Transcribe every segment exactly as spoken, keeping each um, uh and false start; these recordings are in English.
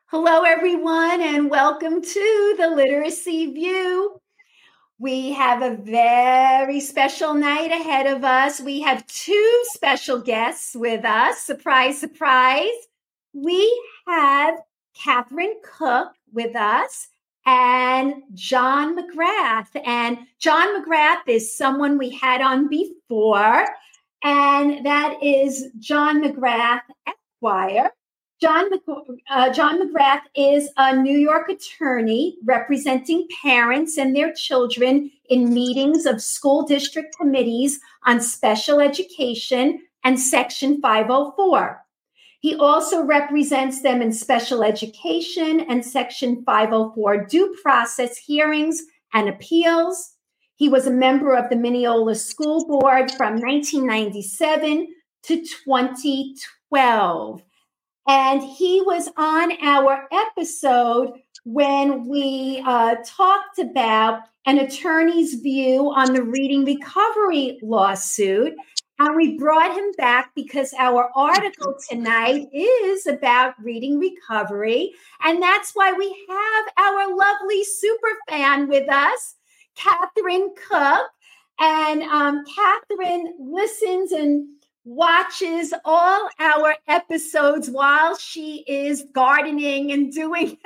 Hello, everyone, and welcome to the Literacy View. We have a very special night ahead of us. We have two special guests with us. Surprise, surprise. We have Catherine Cook with us and John McGrath. And John McGrath is someone we had on before, and that is John McGrath Esquire. John, uh, John McGrath is a New York attorney representing parents and their children in meetings of school district committees on special education and Section five oh four. He also represents them in special education and Section five oh four due process hearings and appeals. He was a member of the Mineola School Board from nineteen ninety-seven to twenty twelve. And he was on our episode when we uh, talked about an attorney's view on the reading recovery lawsuit. And we brought him back because our article tonight is about reading recovery. And that's why we have our lovely super fan with us, Catherine Cook. And um, Catherine listens and watches all our episodes while she is gardening and doing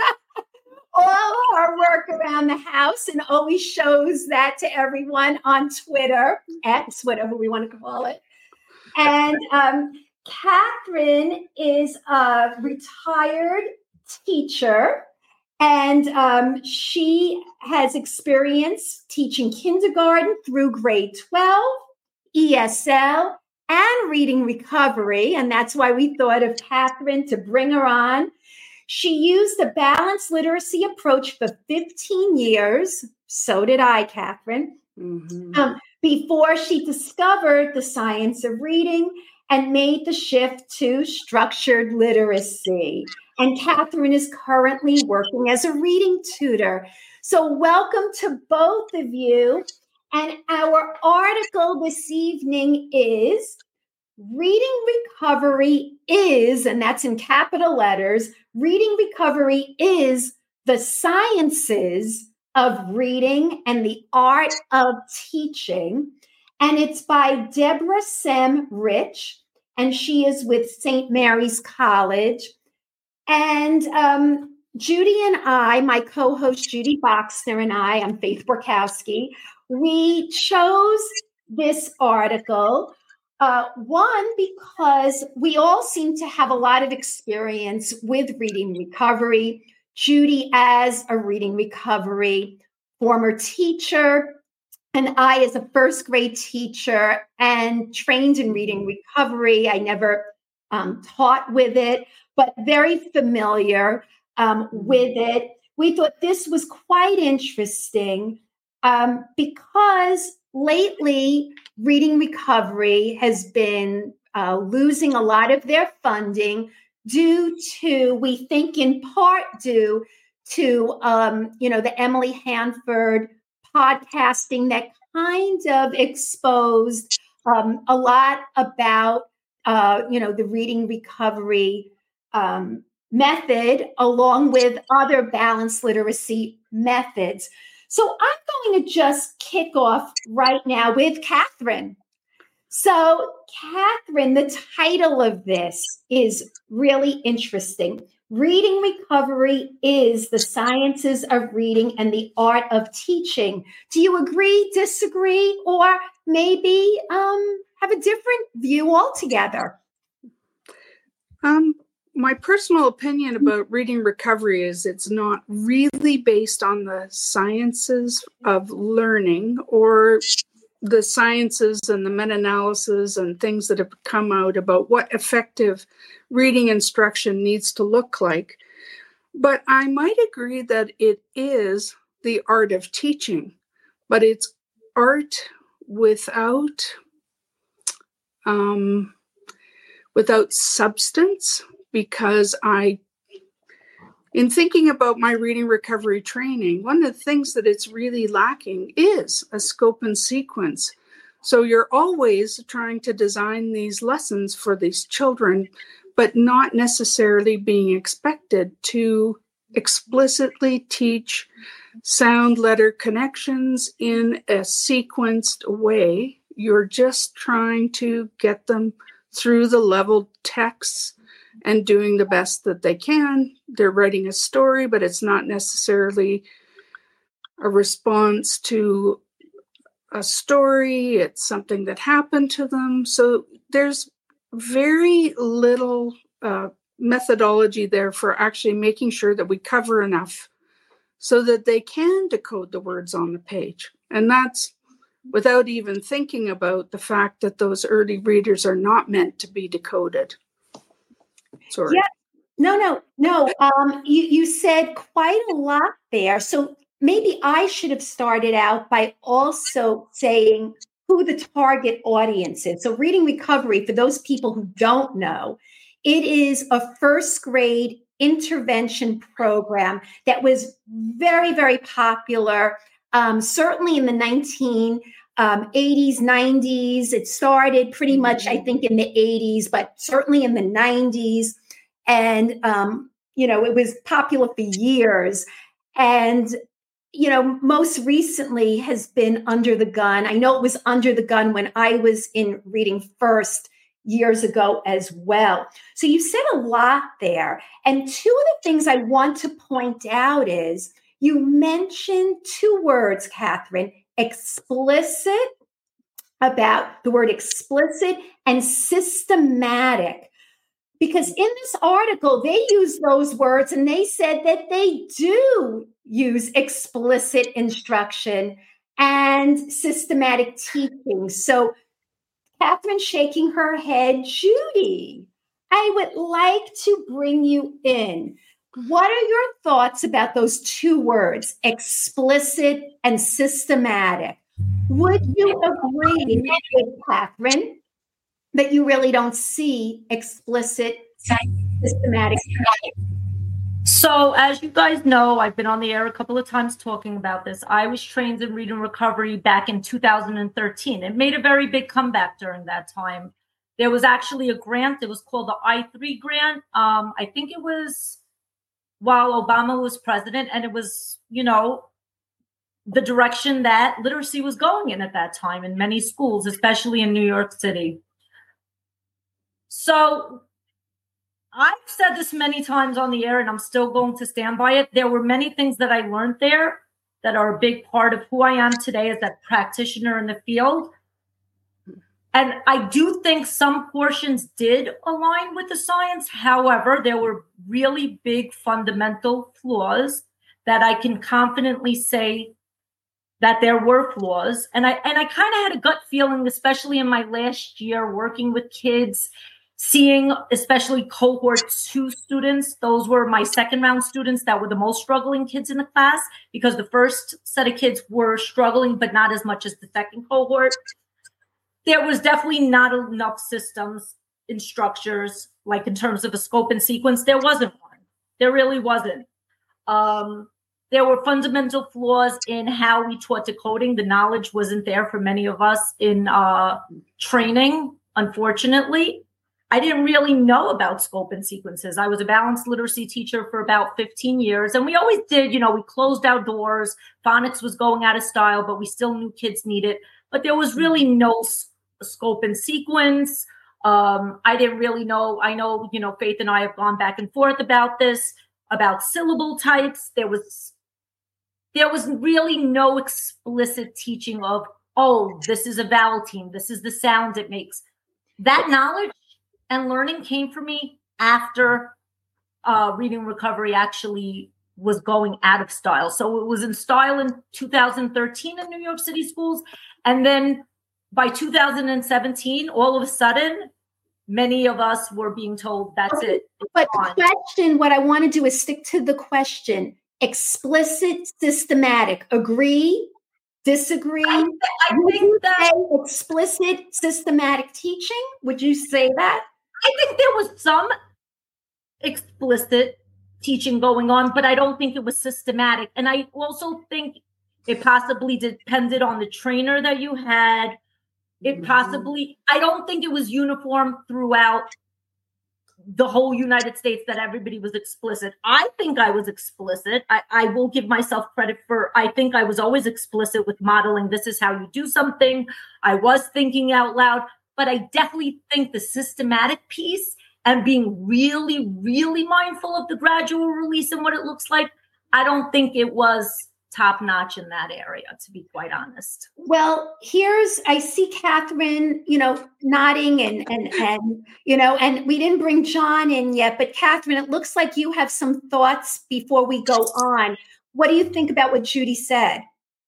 all her work around the house, and always shows that to everyone on Twitter, X, whatever we want to call it. And um, Catherine is a retired teacher, and um, she has experience teaching kindergarten through grade twelve, E S L, and reading recovery. And that's why we thought of Catherine to bring her on. She used a balanced literacy approach for fifteen years. So did I, Catherine. Mm-hmm. Um, before she discovered the science of reading and made the shift to structured literacy. And Catherine is currently working as a reading tutor. So welcome to both of you. And our article this evening is Reading Recovery is, and that's in capital letters, Reading Recovery is the sciences of reading and the art of teaching. And it's by Deborah Sem Rich, and she is with Saint Mary's College. And um, Judy and I, my co-host Judy Boxner and I, I'm Faith Borkowski, we chose this article, uh, one, because we all seem to have a lot of experience with reading recovery. Judy as a reading recovery former teacher, and I as a first grade teacher and trained in reading recovery. I never um, taught with it, but very familiar um, with it. We thought this was quite interesting um, because lately reading recovery has been uh, losing a lot of their funding due to, we think in part due to, um, you know, the Emily Hanford podcasting that kind of exposed um, a lot about, uh, you know, the reading recovery um, method along with other balanced literacy methods. So I'm going to just kick off right now with Catherine. So, Catherine, the title of this is really interesting. Reading Recovery is the sciences of reading and the art of teaching. Do you agree, disagree, or maybe um, have a different view altogether? Um, my personal opinion about reading recovery is it's not really based on the sciences of learning or the sciences and the meta-analysis and things that have come out about what effective reading instruction needs to look like. But I might agree that it is the art of teaching, but it's art without um, without substance, because I in thinking about my reading recovery training, one of the things that it's really lacking is a scope and sequence. So you're always trying to design these lessons for these children, but not necessarily being expected to explicitly teach sound letter connections in a sequenced way. You're just trying to get them through the leveled texts and doing the best that they can. They're writing a story, but it's not necessarily a response to a story. It's something that happened to them. So there's very little uh, methodology there for actually making sure that we cover enough so that they can decode the words on the page. And that's without even thinking about the fact that those early readers are not meant to be decoded. Sorry. Yeah. No, no, no. Um, you, you said quite a lot there. So maybe I should have started out by also saying who the target audience is. So Reading Recovery, for those people who don't know, it is a first grade intervention program that was very, very popular, um, certainly in the nineteen eighties, nineties. It started pretty much, I think, in the eighties, but certainly in the nineties. And, um, you know, it was popular for years. And, you know, most recently has been Under the Gun. I know it was Under the Gun when I was in Reading First years ago as well. So you said a lot there. And two of the things I want to point out is you mentioned two words, Catherine, explicit, about the word explicit, and systematic. Because in this article, they use those words and they said that they do use explicit instruction and systematic teaching. So Catherine shaking her head, Judy, I would like to bring you in. What are your thoughts about those two words, explicit and systematic? Would you agree with Catherine that you really don't see explicit systematic? So as you guys know, I've been on the air a couple of times talking about this. I was trained in Reading Recovery back in two thousand thirteen. It made a very big comeback during that time. There was actually a grant. It was called the I three grant. Um, I think it was while Obama was president, and it was, you know, the direction that literacy was going in at that time in many schools, especially in New York City. So I've said this many times on the air, and I'm still going to stand by it. There were many things that I learned there that are a big part of who I am today as a practitioner in the field. And I do think some portions did align with the science. However, there were really big fundamental flaws that I can confidently say that there were flaws. And I and I kind of had a gut feeling, especially in my last year working with kids, seeing especially cohort two students. Those were my second round students that were the most struggling kids in the class, because the first set of kids were struggling, but not as much as the second cohort. There was definitely not enough systems and structures, like in terms of a scope and sequence. There wasn't one. There really wasn't. Um, there were fundamental flaws in how we taught decoding. The knowledge wasn't there for many of us in uh, training, unfortunately. I didn't really know about scope and sequences. I was a balanced literacy teacher for about fifteen years. And we always did, you know, we closed our doors. Phonics was going out of style, but we still knew kids needed it. But there was really no s- scope and sequence. Um, I didn't really know. I know, you know, Faith and I have gone back and forth about this, about syllable types. There was, there was really no explicit teaching of, oh, this is a vowel team. This is the sound it makes. That knowledge and learning came for me after uh, Reading Recovery actually was going out of style. So it was in style in two thousand thirteen in New York City schools. And then by two thousand seventeen, all of a sudden, many of us were being told, that's okay, it. But the question, what I want to do is stick to the question. Explicit, systematic. Agree? Disagree? I, I Would think you that say explicit, systematic teaching? Would you say that? I think there was some explicit teaching going on, but I don't think it was systematic. And I also think it possibly depended on the trainer that you had. It possibly, I don't think it was uniform throughout the whole United States that everybody was explicit. I think I was explicit. I, I will give myself credit for, I think I was always explicit with modeling. This is how you do something. I was thinking out loud, but I definitely think the systematic piece and being really, really mindful of the gradual release and what it looks like, I don't think it was top notch in that area, to be quite honest. Well, here's, I see Catherine, you know, nodding and, and, and, you know, and we didn't bring John in yet, but Catherine, it looks like you have some thoughts before we go on. What do you think about what Judy said?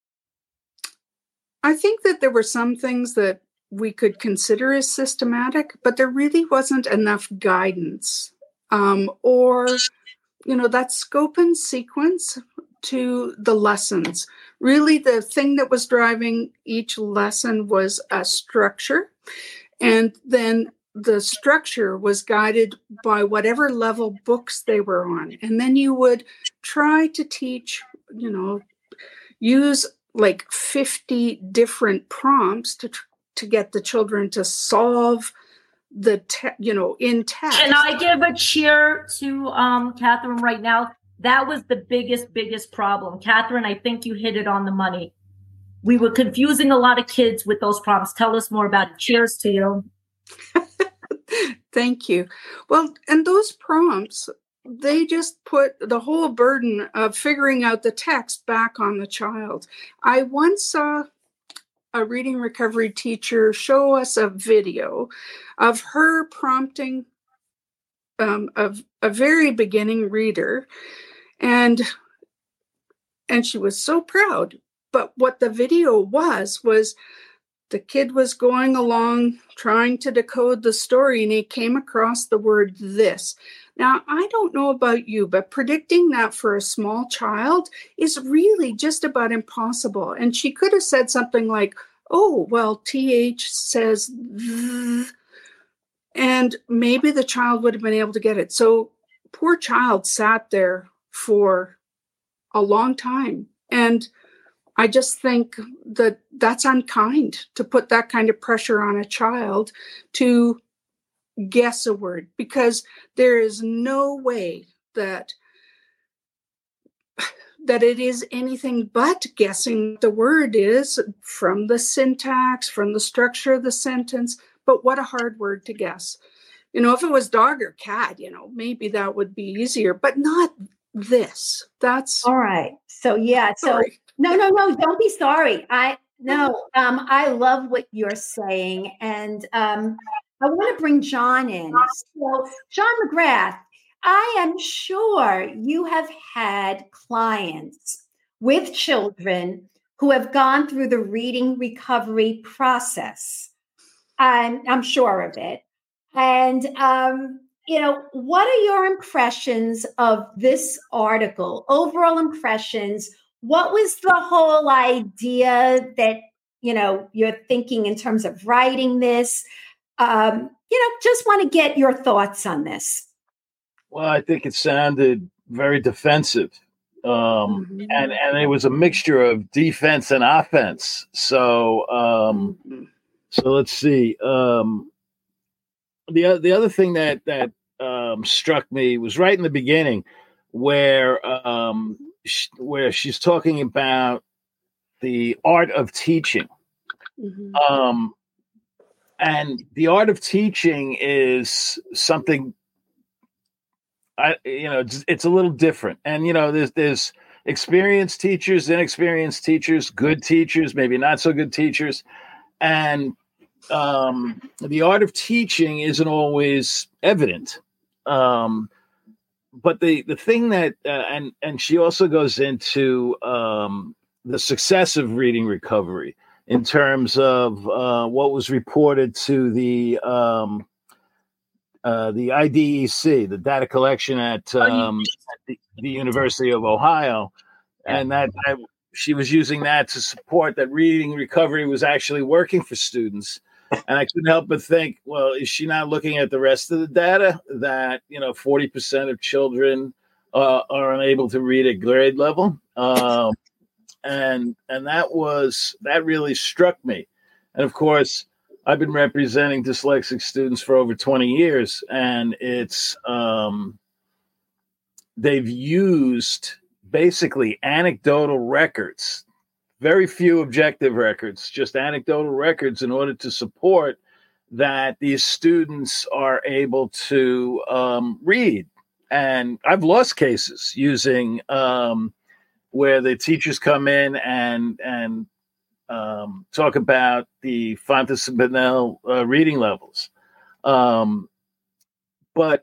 I think that there were some things that we could consider as systematic, but there really wasn't enough guidance um, or, you know, that scope and sequence to the lessons. Really, the thing that was driving each lesson was a structure. And then the structure was guided by whatever level books they were on. And then you would try to teach, you know, use like fifty different prompts to to get the children to solve the, te- you know, in text. Can I give a cheer to um, Catherine right now? That was the biggest, biggest problem. Catherine, I think you hit it on the money. We were confusing a lot of kids with those prompts. Tell us more about it. Cheers to you. Thank you. Well, and those prompts, they just put the whole burden of figuring out the text back on the child. I once saw a reading recovery teacher show us a video of her prompting um, of a very beginning reader. And and she was so proud. But what the video was, was the kid was going along trying to decode the story, and he came across the word this. Now, I don't know about you, but predicting that for a small child is really just about impossible. And she could have said something like, oh, well, T H says th, and maybe the child would have been able to get it. So poor child sat there for a long time. And I just think that that's unkind to put that kind of pressure on a child to guess a word, because there is no way that that it is anything but guessing the word is from the syntax, from the structure of the sentence. But what a hard word to guess. You know, if it was dog or cat, you know, maybe that would be easier, but not this. That's all right. So yeah. So sorry. no, no, no. Don't be sorry. I no. Um, I love what you're saying, and um, I want to bring John in. So, John McGrath, I am sure you have had clients with children who have gone through the reading recovery process. I'm I'm sure of it, and um. You know, what are your impressions of this article? Overall impressions. What was the whole idea that, you know, you're thinking in terms of writing this? Um, you know, just want to get your thoughts on this. Well, I think it sounded very defensive. Um, mm-hmm. and, and it was a mixture of defense and offense. So, um, mm-hmm. so let's see. Um, the, the other thing that, that, Um, struck me was right in the beginning, where um, sh- where she's talking about the art of teaching, mm-hmm. um, and the art of teaching is something. I you know it's, it's a little different, and you know there's there's experienced teachers, inexperienced teachers, good teachers, maybe not so good teachers, and um, the art of teaching isn't always evident. Um, but the, the thing that, uh, and, and she also goes into, um, the success of reading recovery in terms of, uh, what was reported to the, um, uh, the I D E C, the data collection at, um, at the, the University of Ohio. And that I, she was using that to support that reading recovery was actually working for students. And I couldn't help but think, well, is she not looking at the rest of the data that, you know, forty percent of children uh, are unable to read at grade level? Um, and and that was, that really struck me. And of course, I've been representing dyslexic students for over twenty years, and it's um, they've used basically anecdotal records, very few objective records, just anecdotal records in order to support that these students are able to um, read. And I've lost cases using um, where the teachers come in and and um, talk about the Fountas and Pinnell uh, reading levels. Um, but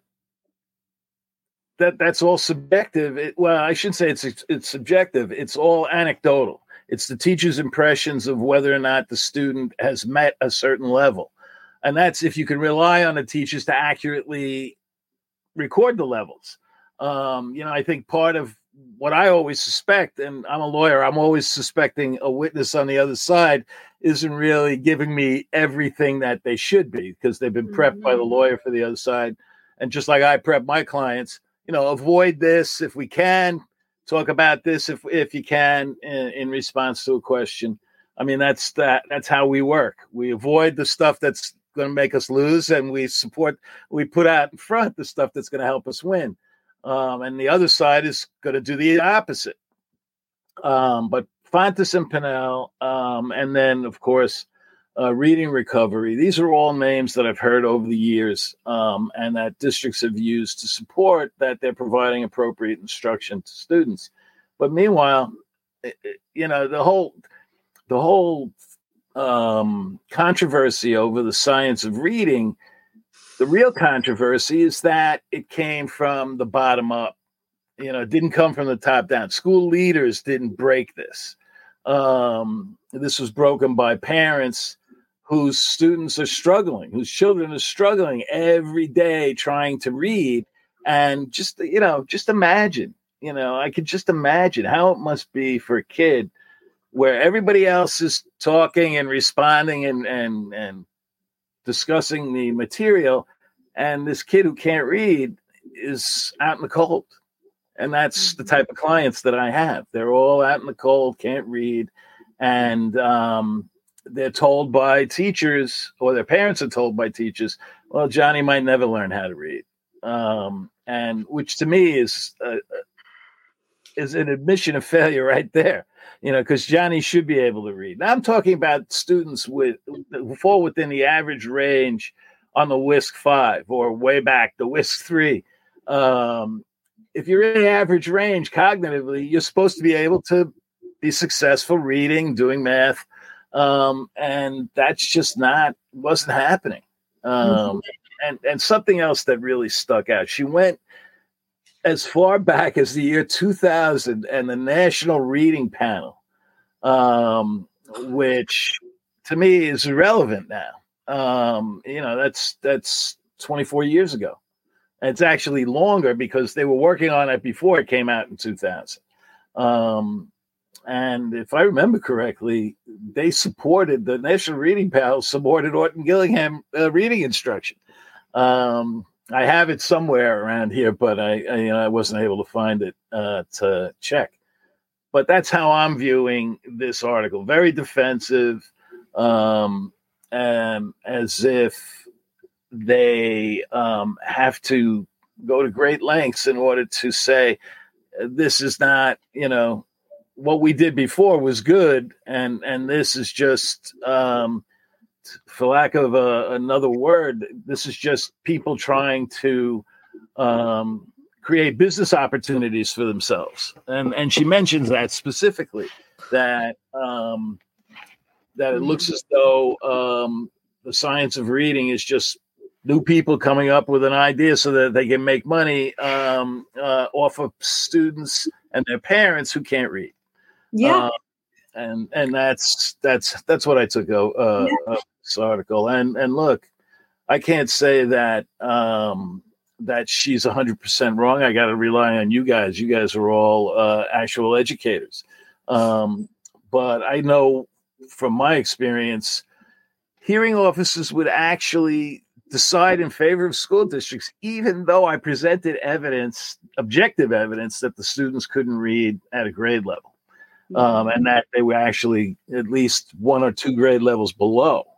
that that's all subjective. It, well, I shouldn't say it's it's subjective. It's all anecdotal. It's the teacher's impressions of whether or not the student has met a certain level. And that's if you can rely on the teachers to accurately record the levels. Um, you know, I think part of what I always suspect, and I'm a lawyer, I'm always suspecting a witness on the other side isn't really giving me everything that they should be, because they've been prepped mm-hmm. by the lawyer for the other side. And just like I prep my clients, you know, avoid this if we can, talk about this if if you can in, in response to a question. I mean, that's that. That's how we work. We avoid the stuff that's going to make us lose, and we support, we put out in front the stuff that's going to help us win. Um, and the other side is going to do the opposite. Um, but Fountas and Pinnell, um, and then, of course, uh, Reading Recovery. These are all names that I've heard over the years um, and that districts have used to support that they're providing appropriate instruction to students. But meanwhile, it, it, you know, the whole the whole um, controversy over the science of reading, the real controversy is that it came from the bottom up. You know, it didn't come from the top down. School leaders didn't break this. Um, this was broken by parents whose students are struggling, whose children are struggling every day trying to read. And just, you know, just imagine, you know, I could just imagine how it must be for a kid where everybody else is talking and responding and, and, and discussing the material, and this kid who can't read is out in the cold. And that's the type of clients that I have. They're all out in the cold, can't read, and um, they're told by teachers, or their parents are told by teachers, well, Johnny might never learn how to read, um, and which to me is uh, is an admission of failure right there. You know, because Johnny should be able to read. Now I'm talking about students with who fall within the average range on the WISC five, or way back the WISC three. Um, if you're in the average range cognitively, you're supposed to be able to be successful reading, doing math, um, and that's just not wasn't happening. Um, mm-hmm. And and something else that really stuck out. She went as far back as the year two thousand and the National Reading Panel, um, which to me is irrelevant now. Um, you know, that's that's twenty-four years ago. And it's actually longer because they were working on it before it came out in two thousand. Um, and if I remember correctly, they supported, the National Reading Panel supported Orton Gillingham uh, reading instruction. Um, I have it somewhere around here, but I, I, you know, I wasn't able to find it uh, to check. But that's how I'm viewing this article. Very defensive, um, and as if they um, have to go to great lengths in order to say this is not, you know, what we did before was good, and and this is just, um, for lack of a, another word, this is just people trying to um, create business opportunities for themselves. And and she mentions that specifically, that um, that it looks as though um, the science of reading is just new people coming up with an idea so that they can make money um, uh, off of students and their parents who can't read. Yeah. Uh, and and that's that's that's what I took uh, uh, yeah. of this article. And and look, I can't say that um, that she's one hundred percent wrong. I got to rely on you guys. You guys are all uh, actual educators. Um, but I know from my experience, hearing officers would actually decide in favor of school districts, even though I presented evidence, objective evidence, that the students couldn't read at a grade level. Um, and that they were actually at least one or two grade levels below.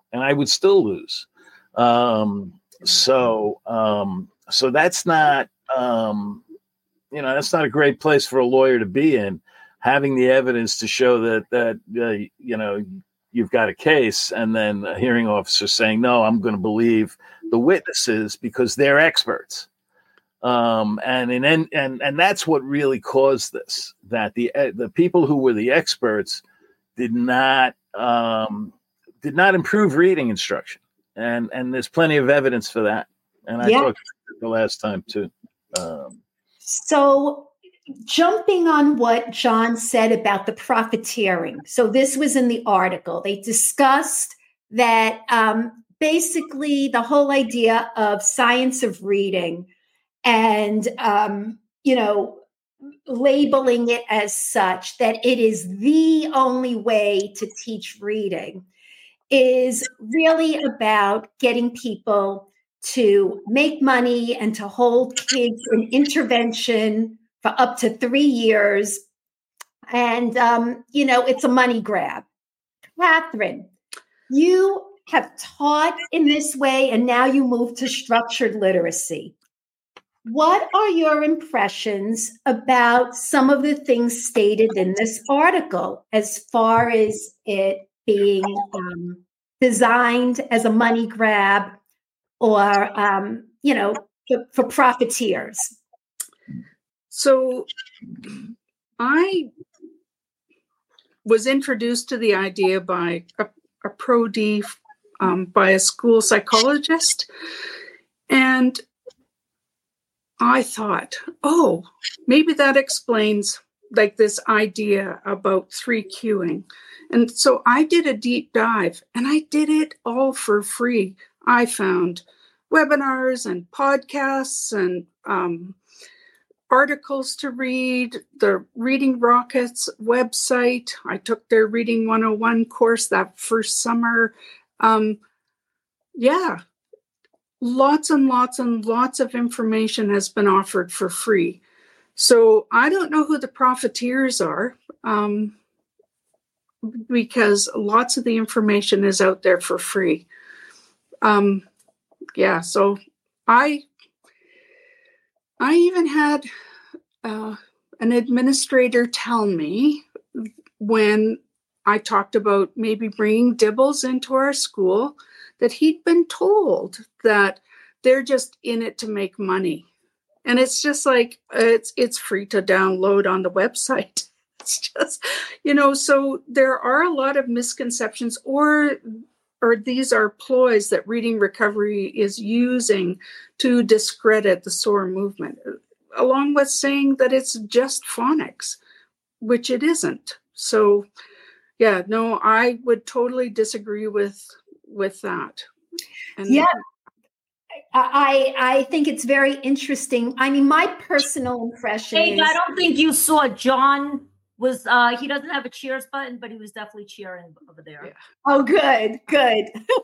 and I would still lose. Um, so, um, so that's not, um, you know, that's not a great place for a lawyer to be in, having the evidence to show that, that, uh, you know, you've got a case, and then a hearing officer saying, no, I'm going to believe the witnesses because they're experts. Um, and, and, and, and that's what really caused this, that the, uh, the people who were the experts did not, um, did not improve reading instruction. And, and there's plenty of evidence for that. And I Yeah. talked the last time too. Um, So jumping on what John said about the profiteering. So this was in the article. They discussed that um, basically the whole idea of science of reading and, um, you know, labeling it as such, that it is the only way to teach reading, is really about getting people to make money and to hold kids in intervention for up to three years. And, um, you know, it's a money grab. Catherine, you have taught in this way, and now you move to structured literacy. What are your impressions about some of the things stated in this article as far as it being um, designed as a money grab or, um, you know, for, for profiteers? So I was introduced to the idea by a, a Pro D um, by a school psychologist. And I thought, oh, maybe that explains like this idea about three cueing. And so I did a deep dive, and I did it all for free. I found webinars and podcasts and um, articles to read, the Reading Rockets website. I took their Reading one oh one course that first summer. Um, yeah, lots and lots and lots of information has been offered for free. So I don't know who the profiteers are, um, because lots of the information is out there for free. Um, yeah, so I I even had uh, an administrator tell me when I talked about maybe bringing Dibbles into our school that he'd been told that they're just in it to make money. And it's just like, it's it's free to download on the website. It's just, you know, so there are a lot of misconceptions, or or these are ploys that Reading Recovery is using to discredit the S O A R movement, along with saying that it's just phonics, which it isn't. So, yeah, no, I would totally disagree with with that. And yeah. I I think it's very interesting. I mean, my personal impression Hey, is... I don't think you saw John was, uh, he doesn't have a cheers button, but he was definitely cheering over there. Yeah. Oh, good, good.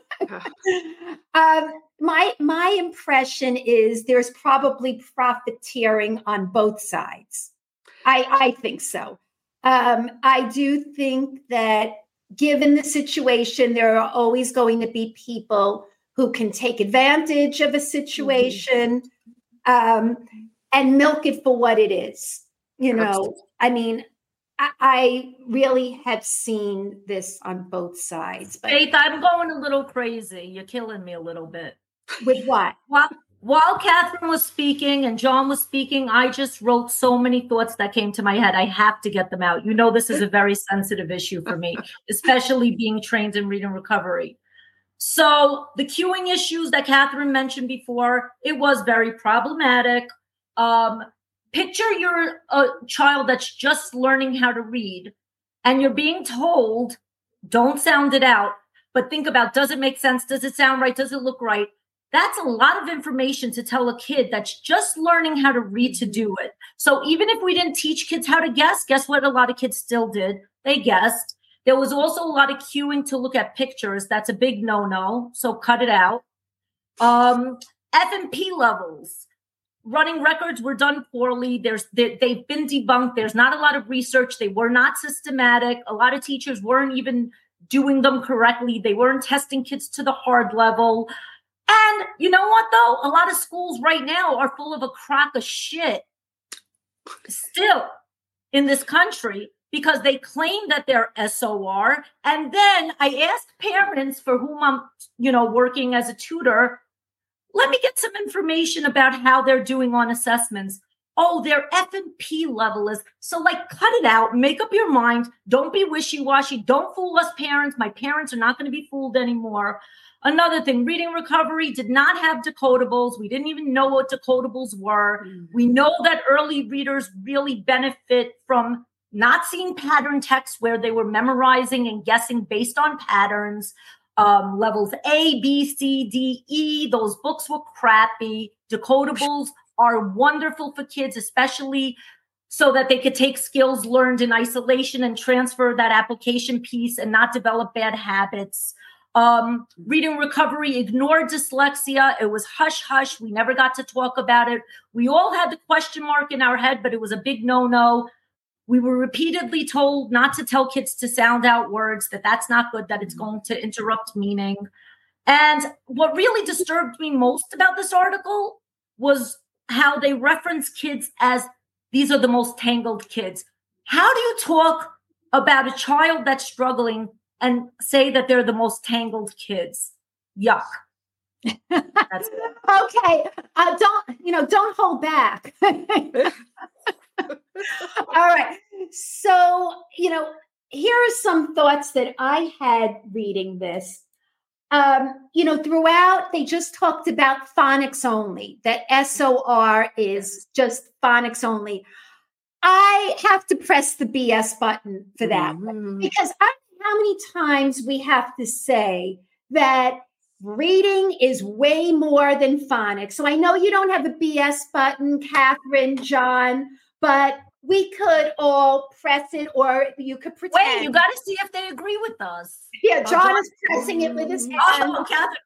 um, my, my impression is there's probably profiteering on both sides. I, I think so. Um, I do think that given the situation, there are always going to be people who can take advantage of a situation um, and milk it for what it is. You know, Absolutely. I mean, I, I really have seen this on both sides. But Faith, I'm going a little crazy. You're killing me a little bit. With what? While, while Catherine was speaking and John was speaking, I just wrote so many thoughts that came to my head. I have to get them out. You know, this is a very sensitive issue for me, especially being trained in Reading Recovery. So the cueing issues that Catherine mentioned before, it was very problematic. Um, picture you're a child that's just learning how to read, and you're being told, don't sound it out, but think about, does it make sense? Does it sound right? Does it look right? That's a lot of information to tell a kid that's just learning how to read to do it. So even if we didn't teach kids how to guess, guess what a lot of kids still did? They guessed. There was also a lot of cueing to look at pictures. That's a big no-no, so cut it out. Um, F and P levels. Running records were done poorly. There's they, they've been debunked. There's not a lot of research. They were not systematic. A lot of teachers weren't even doing them correctly. They weren't testing kids to the hard level. And you know what, though? A lot of schools right now are full of a crock of shit still in this country because they claim that they're S O R. And then I asked parents for whom I'm, you know, working as a tutor, let me get some information about how they're doing on assessments. Oh, their F and P level is, so like cut it out, make up your mind. Don't be wishy-washy. Don't fool us parents. My parents are not going to be fooled anymore. Another thing, reading recovery did not have decodables. We didn't even know what decodables were. Mm-hmm. We know that early readers really benefit from not seeing pattern text where they were memorizing and guessing based on patterns. Um, levels A, B, C, D, E, those books were crappy. Decodables are wonderful for kids, especially so that they could take skills learned in isolation and transfer that application piece and not develop bad habits. Um, reading recovery ignored dyslexia. It was hush hush. We never got to talk about it. We all had the question mark in our head, but it was a big no-no. We were repeatedly told not to tell kids to sound out words, that that's not good, that it's going to interrupt meaning. And what really disturbed me most about this article was how they reference kids as these are the most tangled kids. How do you talk about a child that's struggling and say that they're the most tangled kids? Yuck. That's okay. Uh, don't, you know, don't hold back. All right. So, you know, here are some thoughts that I had reading this. Um, you know, throughout, they just talked about phonics only, that S O R is just phonics only. I have to press the B S button for that mm-hmm. because I don't know how many times we have to say that reading is way more than phonics. So I know you don't have a B S button, Catherine, John, but we could all press it, or you could pretend. Wait, you got to see if they agree with us. Yeah, John, John is pressing it with his hand. Oh, Catherine.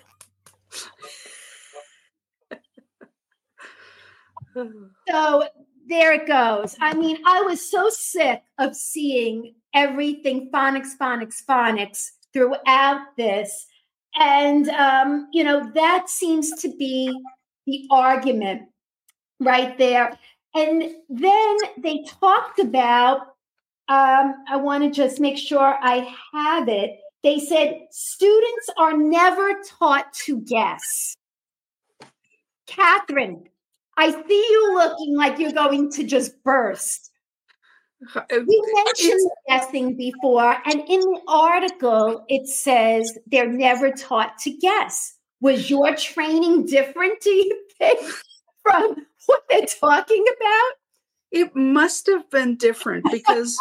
So there it goes. I mean, I was so sick of seeing everything phonics, phonics, phonics throughout this. And, um, you know, that seems to be the argument right there. And then they talked about, um, I want to just make sure I have it. They said students are never taught to guess. Catherine, I see you looking like you're going to just burst. You mentioned guessing before, and in the article, it says they're never taught to guess. Was your training different, do you think, from what they're talking about? It must have been different because,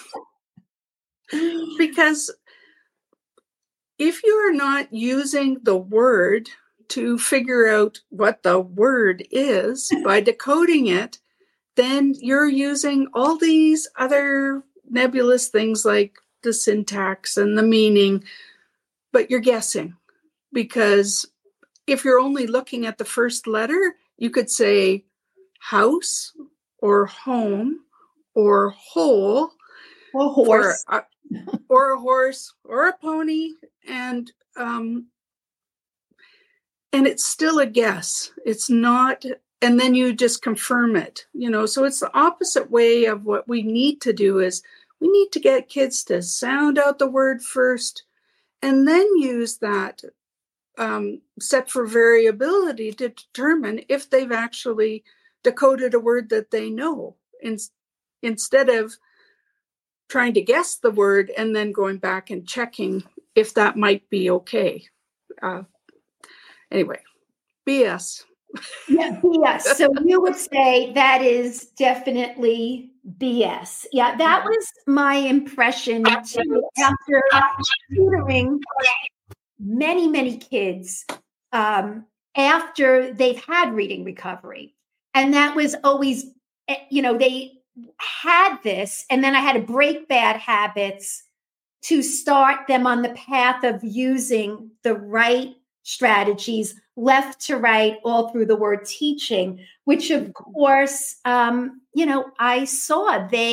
because if you're not using the word to figure out what the word is by decoding it, then you're using all these other nebulous things like the syntax and the meaning, but you're guessing. Because if you're only looking at the first letter, you could say house or home or whole or horse or a, or a horse or a pony, and um, and it's still a guess. It's not. And then you just confirm it, you know, so it's the opposite way of what we need to do is we need to get kids to sound out the word first and then use that um, set for variability to determine if they've actually decoded a word that they know in, instead of trying to guess the word and then going back and checking if that might be okay. Uh, anyway, B S. Yeah, B S. So you would say that is definitely B S. Yeah, that was my impression too, after tutoring many, many kids um, after they've had reading recovery. And that was always, you know, they had this, and then I had to break bad habits to start them on the path of using the right strategies, left to right, all through the word teaching, which of course, um, you know, I saw they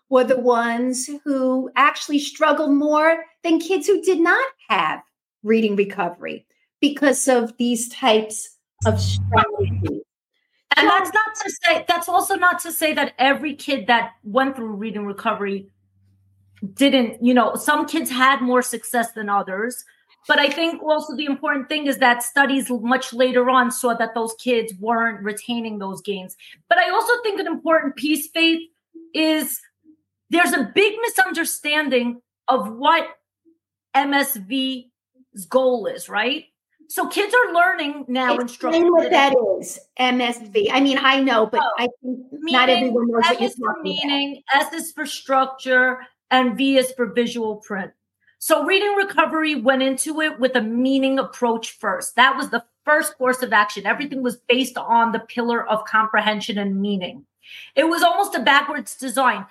were the ones who actually struggled more than kids who did not have reading recovery because of these types of strategies. And that's not to say, that's also not to say that every kid that went through reading recovery didn't, you know, some kids had more success than others. But I think also the important thing is that studies much later on saw that those kids weren't retaining those gains. But I also think an important piece, Faith, is there's a big misunderstanding of what M S V's goal is, right? So kids are learning now. Explain what that is, M S V. I mean, I know, but oh, I think meaning, not everyone knows what you're talking about. M is for meaning, S is for structure, and V is for visual print. So reading recovery went into it with a meaning approach first. That was the first course of action. Everything was based on the pillar of comprehension and meaning. It was almost a backwards design.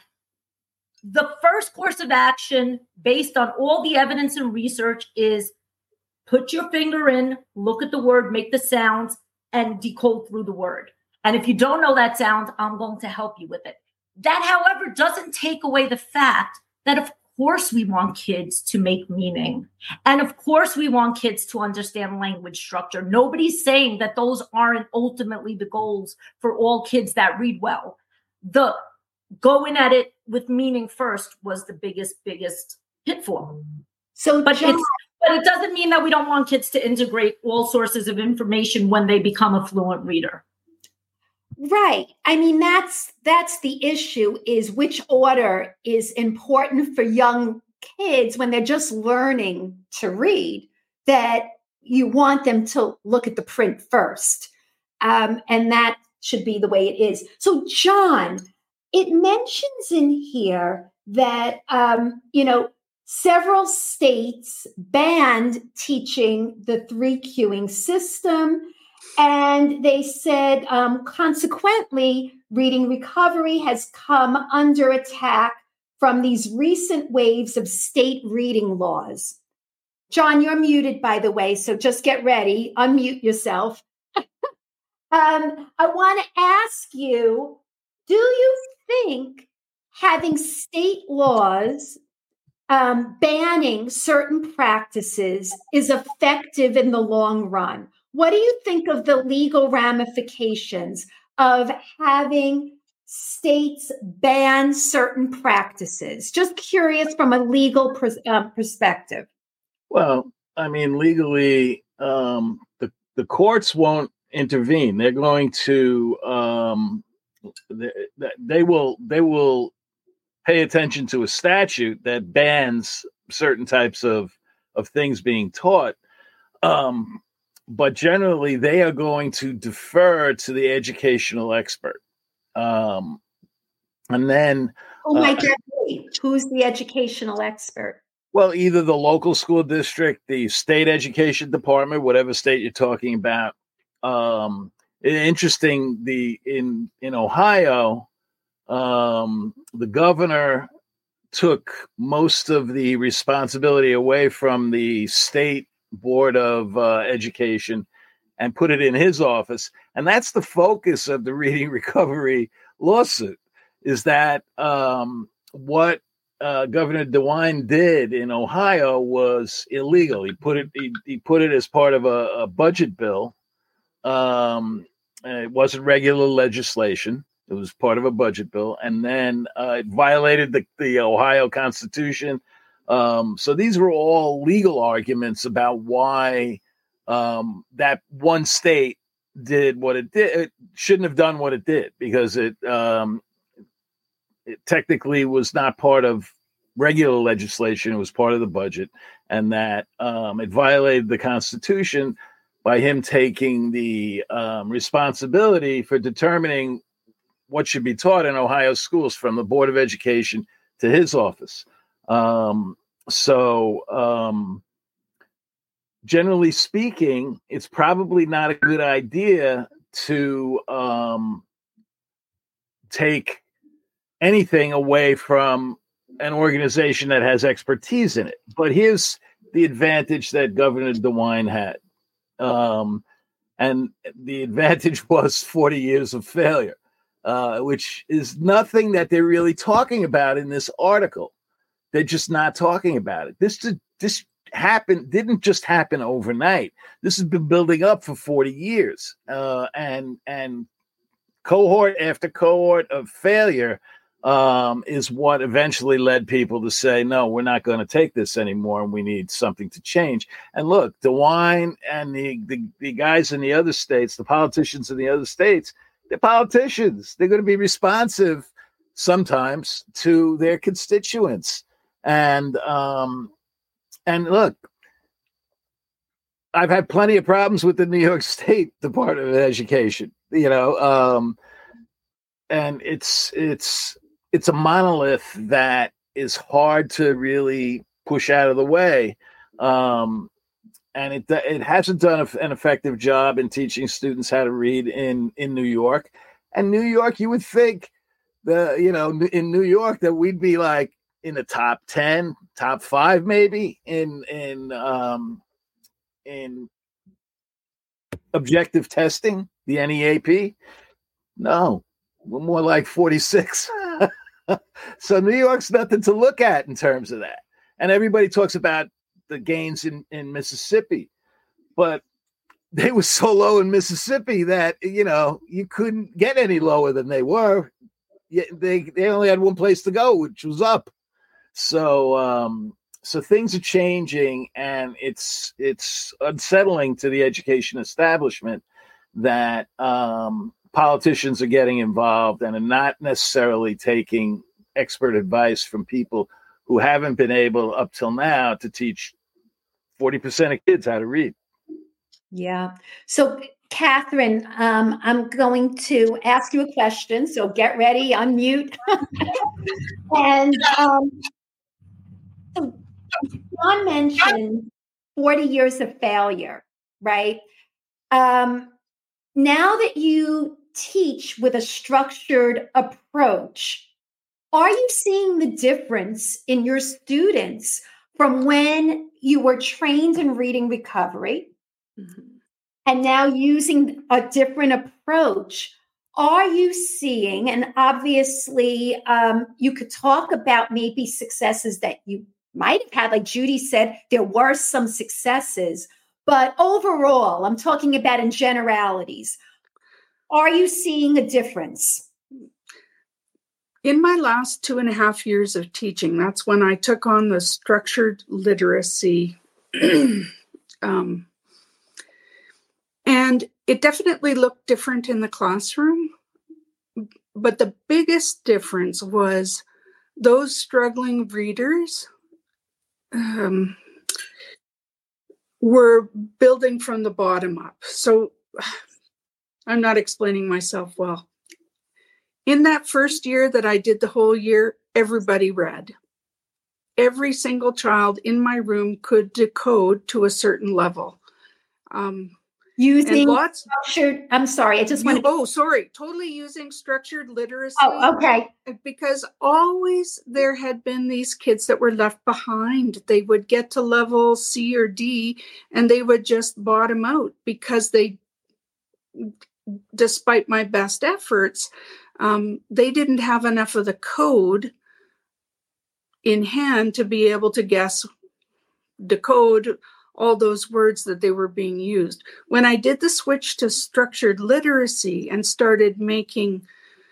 The first course of action, based on all the evidence and research, is put your finger in, look at the word, make the sounds, and decode through the word. And if you don't know that sound, I'm going to help you with it. That, however, doesn't take away the fact that, of course, we want kids to make meaning. And of course, we want kids to understand language structure. Nobody's saying that those aren't ultimately the goals for all kids that read well. The going at it with meaning first was the biggest, biggest pitfall. So, but, John- it's, but it doesn't mean that we don't want kids to integrate all sources of information when they become a fluent reader. Right. I mean, that's that's the issue, is which order is important for young kids when they're just learning to read, that you want them to look at the print first. Um, and that should be the way it is. So, John, it mentions in here that, um, you know, several states banned teaching the three cueing system. And they said, um, consequently, reading recovery has come under attack from these recent waves of state reading laws. John, you're muted, by the way, so just get ready. Unmute yourself. um, I want to ask you, do you think having state laws um, banning certain practices is effective in the long run? What do you think of the legal ramifications of having states ban certain practices? Just curious from a legal pers- uh, perspective. Well, I mean, legally, um, the, the courts won't intervene. They're going to, um, they, they will, they will pay attention to a statute that bans certain types of, of things being taught. Um, But generally, they are going to defer to the educational expert. Um, and then... Oh, my uh, God. Who's the educational expert? Well, either the local school district, the state education department, whatever state you're talking about. Um, interesting, the in, in Ohio, um, the governor took most of the responsibility away from the state Board of uh, Education and put it in his office. And that's the focus of the reading recovery lawsuit, is that um, what uh, Governor DeWine did in Ohio was illegal. He put it, he, he put it as part of a, a budget bill. Um, and it wasn't regular legislation. It was part of a budget bill. And then uh, it violated the, the Ohio Constitution. Um, so these were all legal arguments about why um, that one state did what it did. It shouldn't have done what it did, because it, um, it technically was not part of regular legislation. It was part of the budget, and that um, it violated the Constitution by him taking the um, responsibility for determining what should be taught in Ohio schools from the Board of Education to his office. Um, so, um, generally speaking, it's probably not a good idea to, um, take anything away from an organization that has expertise in it. But here's the advantage that Governor DeWine had. Um, and the advantage was forty years of failure. uh, which is nothing that they're really talking about in this article. They're just not talking about it. This this happened didn't just happen overnight. This has been building up for forty years, uh, and and cohort after cohort of failure um, is what eventually led people to say, no, we're not going to take this anymore, and we need something to change. And look, DeWine and the, the, the guys in the other states, the politicians in the other states, they're politicians. They're going to be responsive sometimes to their constituents. And um, and look, I've had plenty of problems with the New York State Department of Education, you know, um, and it's it's it's a monolith that is hard to really push out of the way, um, and it it hasn't done a, an effective job in teaching students how to read in in New York. And New York, you would think the you know in New York that we'd be like in the top ten, top five, maybe in in um, in objective testing, the N E A P. No, we're more like forty-six. So New York's nothing to look at in terms of that. And everybody talks about the gains in, in Mississippi, but they were so low in Mississippi that, you know, you couldn't get any lower than they were. They, they only had one place to go, which was up. So, um, so things are changing, and it's it's unsettling to the education establishment that um, politicians are getting involved and are not necessarily taking expert advice from people who haven't been able up till now to teach forty percent of kids how to read. Yeah. So, Catherine, um, I'm going to ask you a question. So get ready, unmute. and um, so John mentioned forty years of failure, right? Um, now that you teach with a structured approach, are you seeing the difference in your students from when you were trained in reading recovery mm-hmm. and now using a different approach? Are you seeing, and obviously um, you could talk about maybe successes that you might have had, like Judy said, there were some successes, but overall, I'm talking about in generalities. Are you seeing a difference? In my last two and a half years of teaching, that's when I took on the structured literacy. um, and it definitely looked different in the classroom. But the biggest difference was those struggling readers um, were building from the bottom up. So I'm not explaining myself well. In that first year that I did the whole year, everybody read. Every single child in my room could decode to a certain level. Um, using lots, structured, I'm sorry, I just want to. Oh, sorry. Totally using structured literacy. Oh, okay. Because always there had been these kids that were left behind. They would get to level C or D and they would just bottom out because they, despite my best efforts, Um, they didn't have enough of the code in hand to be able to guess, decode all those words that they were being used. When I did the switch to structured literacy and started making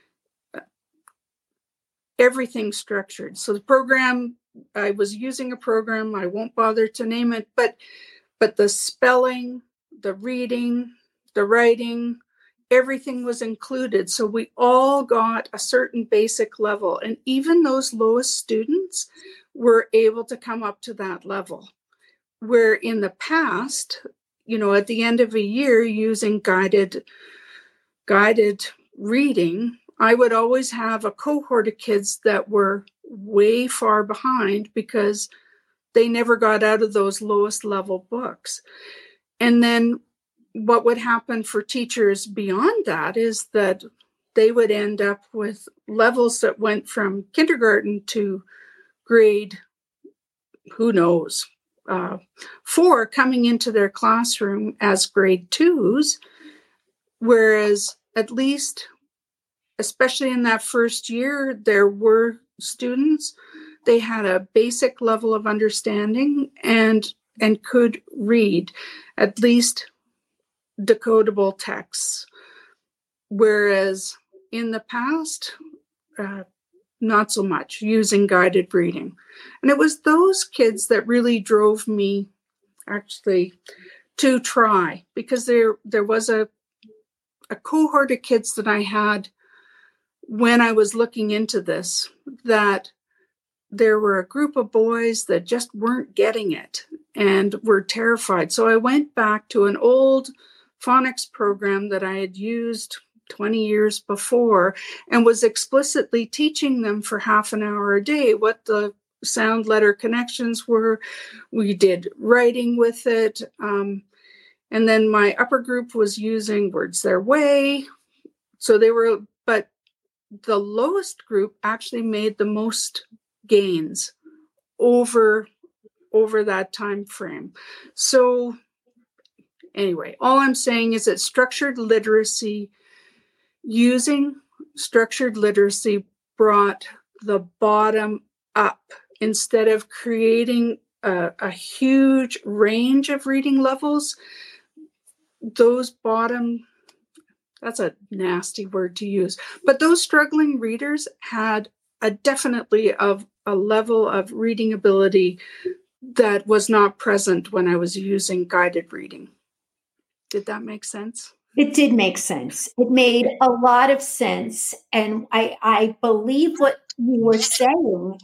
everything structured. So the program, I was using a program, I won't bother to name it, but but the spelling, the reading, the writing, everything was included. So we all got a certain basic level. And even those lowest students were able to come up to that level. Where in the past, you know, at the end of a year using guided, guided reading, I would always have a cohort of kids that were way far behind because they never got out of those lowest level books. And then what would happen for teachers beyond that is that they would end up with levels that went from kindergarten to grade, who knows, uh, four coming into their classroom as grade twos, whereas at least especially in that first year, there were students, they had a basic level of understanding and and could read at least decodable texts. Whereas in the past, uh, not so much, using guided reading. And it was those kids that really drove me actually to try, because there there was a a cohort of kids that I had when I was looking into this, that there were a group of boys that just weren't getting it and were terrified. So I went back to an old phonics program that I had used twenty years before and was explicitly teaching them for half an hour a day what the sound letter connections were. We did writing with it. Um, and then my upper group was using Words Their Way. So they were, but the lowest group actually made the most gains over, over that time frame. So anyway, all I'm saying is that structured literacy, using structured literacy brought the bottom up instead of creating a, a huge range of reading levels. Those bottom, that's a nasty word to use, but those struggling readers had a definitely of a level of reading ability that was not present when I was using guided reading. Did that make sense? It did make sense. It made a lot of sense. And I, I believe what you were saying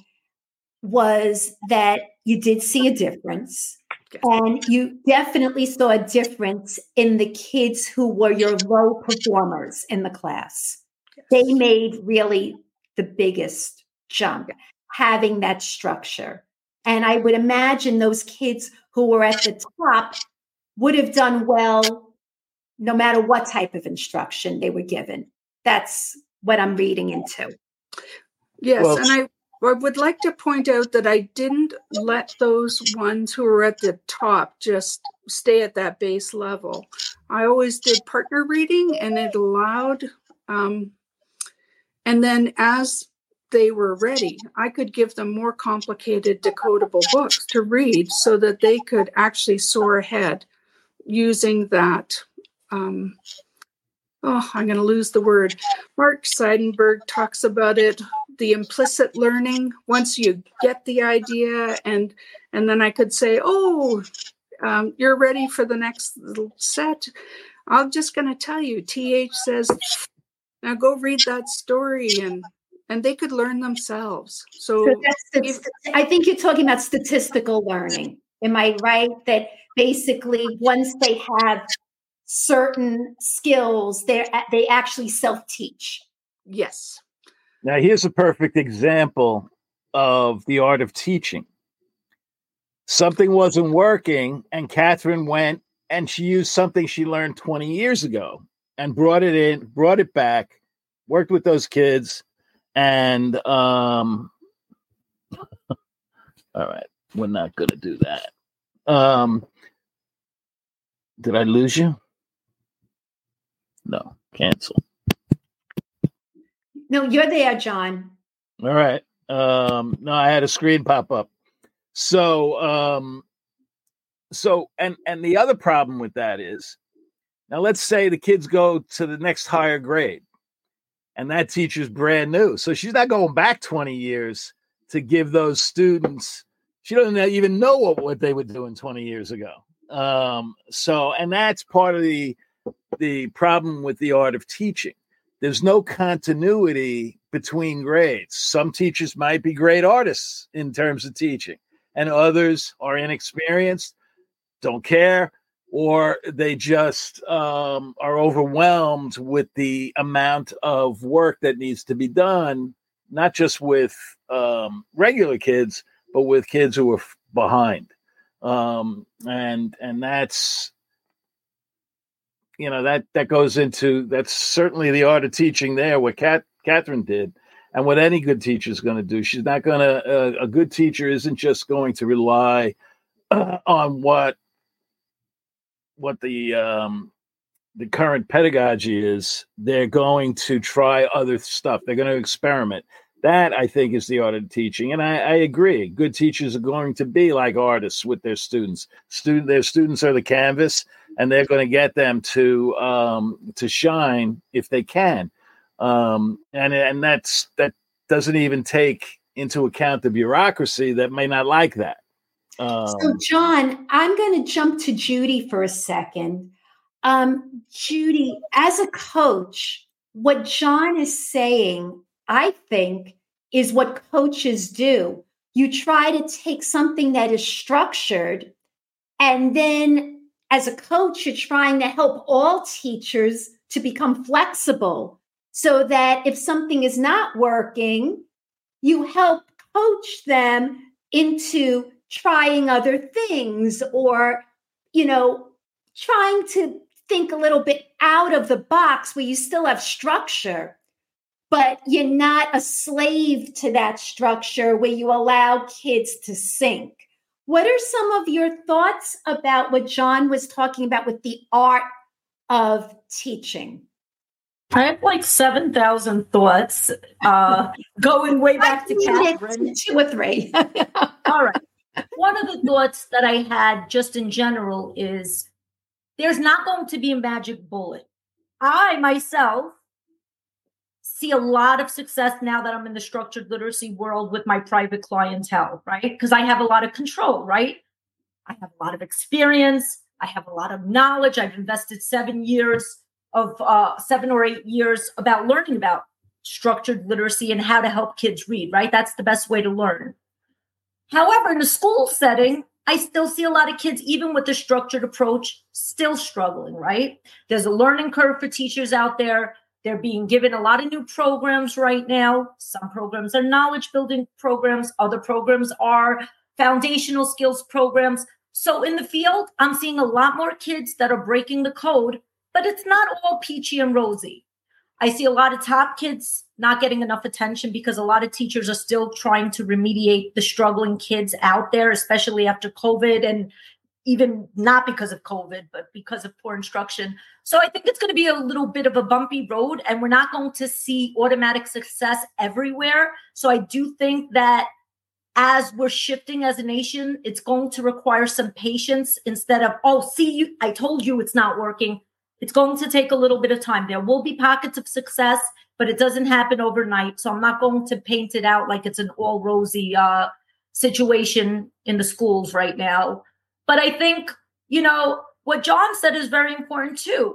was that you did see a difference. And you definitely saw a difference in the kids who were your low performers in the class. Yes. They made really the biggest jump, having that structure. And I would imagine those kids who were at the top would have done well no matter what type of instruction they were given. That's what I'm reading into. Yes, Well, and I, I would like to point out that I didn't let those ones who were at the top just stay at that base level. I always did partner reading, and it allowed, um, and then as they were ready, I could give them more complicated decodable books to read so that they could actually soar ahead using that. Um, oh, I'm going to lose the word. Mark Seidenberg talks about it, the implicit learning. Once you get the idea, and and then I could say, oh, um, you're ready for the next little set. I'm just going to tell you, T H says, now go read that story, and and they could learn themselves. So, So that's if, the, I think you're talking about statistical learning. Am I right? That basically once they have certain skills, they they actually self-teach. yes. Now, here's a perfect example of the art of teaching. Something wasn't working, and Catherine went and she used something she learned twenty years ago and brought it in, brought it back, worked with those kids, and um, all right, we're not going to do that. Um, did I lose you? No, cancel. No, you're there, John. All right. Um, no, I had a screen pop up. So, um, so, and, and the other problem with that is, now let's say the kids go to the next higher grade and that teacher's brand new. So she's not going back twenty years to give those students, she doesn't even know what, what they were doing twenty years ago. Um, so, and that's part of the, the problem with the art of teaching. There's no continuity between grades. Some teachers might be great artists in terms of teaching, and others are inexperienced, don't care, or they just um, are overwhelmed with the amount of work that needs to be done, not just with um, regular kids, but with kids who are behind. Um, and and that's, you know, that that goes into, that's certainly the art of teaching there, what Kat, Catherine did, and what any good teacher is going to do. She's not going to, uh, a good teacher isn't just going to rely uh, on what what the um, the current pedagogy is, they're going to try other stuff. They're going to experiment. That, I think, is the art of teaching. And I, I agree. Good teachers are going to be like artists with their students. Student, their students are the canvas, and they're going to get them to um, to shine if they can. Um, and and that's that doesn't even take into account the bureaucracy that may not like that. Um, so, John, I'm going to jump to Judy for a second. Um, Judy, as a coach, what John is saying, I think, is what coaches do. You try to take something that is structured, and then as a coach, you're trying to help all teachers to become flexible so that if something is not working, you help coach them into trying other things, or, you know, trying to think a little bit out of the box where you still have structure, but you're not a slave to that structure where you allow kids to sink. What are some of your thoughts about what John was talking about with the art of teaching? I have like seven thousand thoughts, uh, going way back to Catherine. Two or three. All right. One of the thoughts that I had just in general is there's not going to be a magic bullet. I myself see a lot of success now that I'm in the structured literacy world with my private clientele, right? Because I have a lot of control, right? I have a lot of experience. I have a lot of knowledge. I've invested seven years of uh, seven or eight years about learning about structured literacy and how to help kids read, right? That's the best way to learn. However, in a school setting, I still see a lot of kids, even with the structured approach, still struggling, right? There's a learning curve for teachers out there. They're being given a lot of new programs right now. Some programs are knowledge building programs. Other programs are foundational skills programs. So in the field, I'm seeing a lot more kids that are breaking the code, but it's not all peachy and rosy. I see a lot of top kids not getting enough attention because a lot of teachers are still trying to remediate the struggling kids out there, especially after COVID, and even not because of COVID, but because of poor instruction. So I think it's going to be a little bit of a bumpy road, and we're not going to see automatic success everywhere. So I do think that as we're shifting as a nation, it's going to require some patience instead of, oh, see, you, I told you it's not working. It's going to take a little bit of time. There will be pockets of success, but it doesn't happen overnight. So I'm not going to paint it out like it's an all rosy uh, situation in the schools right now. But I think, you know, what John said is very important too.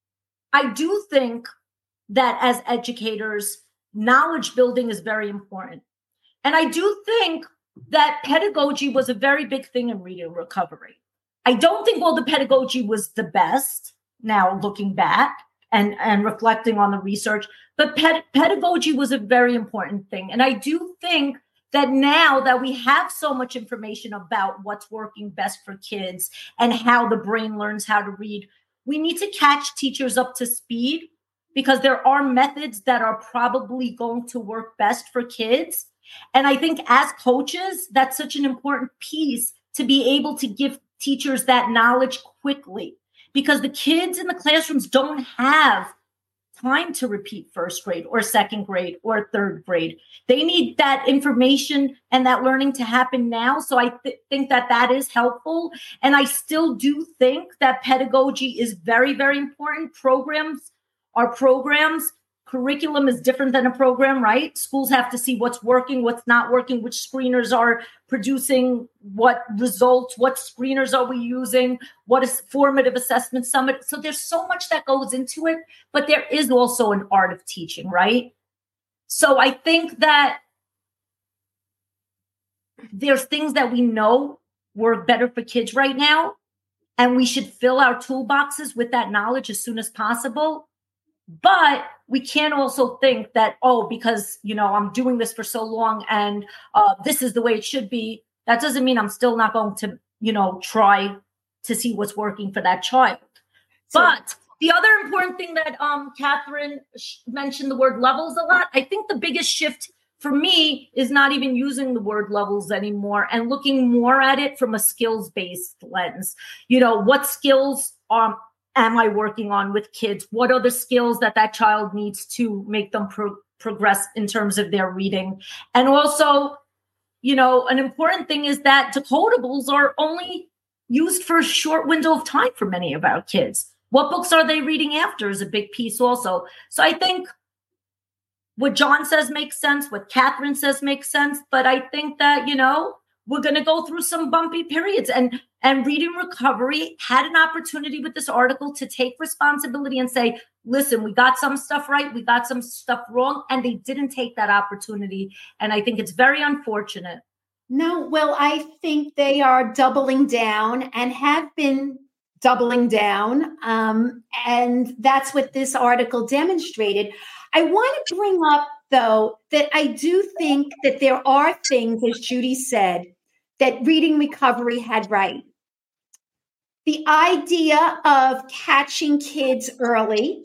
I do think that as educators, knowledge building is very important. And I do think that pedagogy was a very big thing in reading recovery. I don't think all the pedagogy was the best. Now looking back and, and reflecting on the research, but ped- pedagogy was a very important thing. And I do think that now that we have so much information about what's working best for kids and how the brain learns how to read, we need to catch teachers up to speed, because there are methods that are probably going to work best for kids. And I think as coaches, that's such an important piece to be able to give teachers that knowledge quickly. Because the kids in the classrooms don't have time to repeat first grade or second grade or third grade. They need that information and that learning to happen now. So I th- think that that is helpful. And I still do think that pedagogy is very, very important. Programs are programs. Curriculum is different than a program, right? Schools have to see what's working, what's not working, which screeners are producing what results, what screeners are we using, what is formative assessment summit. So there's so much that goes into it, but there is also an art of teaching, right? So I think that there's things that we know work better for kids right now, and we should fill our toolboxes with that knowledge as soon as possible. But we can't also think that, oh, because, you know, I'm doing this for so long and uh, this is the way it should be. That doesn't mean I'm still not going to, you know, try to see what's working for that child. So, but the other important thing that um, Catherine mentioned, the word levels a lot. I think the biggest shift for me is not even using the word levels anymore and looking more at it from a skills-based lens. You know, what skills are am I working on with kids? What are the skills that that child needs to make them pro- progress in terms of their reading? And also, you know, an important thing is that decodables are only used for a short window of time for many of our kids. What books are they reading after is a big piece also. So I think what John says makes sense, what Catherine says makes sense, but I think that, you know, we're going to go through some bumpy periods. And, and Reading Recovery had an opportunity with this article to take responsibility and say, listen, we got some stuff right, we got some stuff wrong, and they didn't take that opportunity. And I think it's very unfortunate. No, well, I think they are doubling down and have been doubling down. Um, and that's what this article demonstrated. I want to bring up, though, that I do think that there are things, as Judy said, that Reading Recovery had right. The idea of catching kids early,